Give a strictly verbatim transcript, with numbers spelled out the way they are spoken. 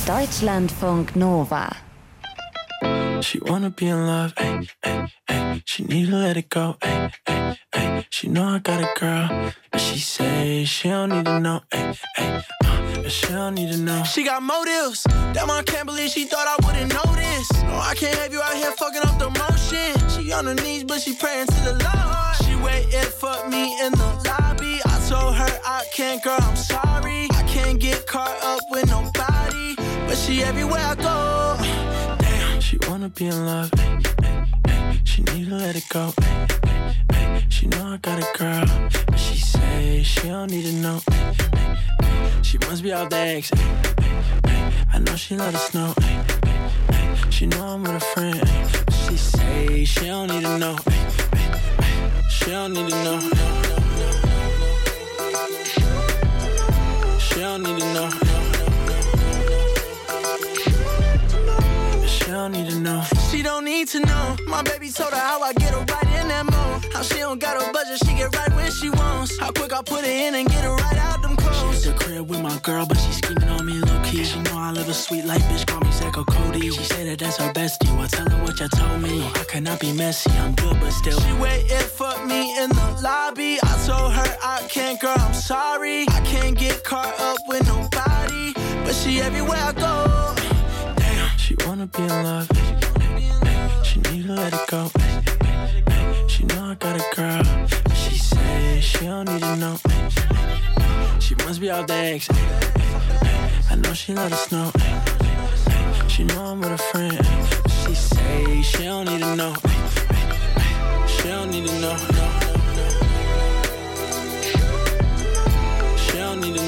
Deutschlandfunk Nova. She wanna be in love, ay, ay, ay. She need to let it go, ay, ay, ay. She know I got a girl, but she say she don't need to know, ay, ay, uh, she don't need to know. She got motives, damn I can't believe she thought I wouldn't know this. No, I can't have you out here fucking up the motion. She on her knees, but she praying to the Lord. She waited for me in the lobby. I told her I can't, girl, I'm sorry. I can't get caught up with nobody, but she everywhere I go. Damn, she wanna be in love, ay, ay, ay. She need to let it go, ay, ay, ay. She know I got a girl, but she say she don't need to know, ay, ay, ay. She must be out there, ex, ay, ay, ay. I know she love the snow, ay, ay, ay. She know I'm with a friend, ay, but she say she don't need to know, ay, ay, ay. She don't need to know, no, no, no, no, no. She don't need to know, no, no, no, no. She don't need to know. She don't need to know. My baby told her how I get her right in that mode. How she don't got her budget, she get right when she wants. How quick I put her in and get her right out them clothes. She at the crib with my girl, but she scheming on me low-key. She know I live a sweet life, bitch, call me Zach or Cody. She say that that's her bestie, well tell her what you told me. I cannot be messy, I'm good, but still. She waited for me in the lobby. I told her I can't, girl, I'm sorry. I can't get caught up with nobody, but she everywhere I go. Damn, she wanna be in love. She need to let it go. She know I got a girl, but she say she don't need to know. She must be out there, ex. I know she love the snow. She know I'm with a friend, but she say she don't need to know. She don't need to know. She don't need to know.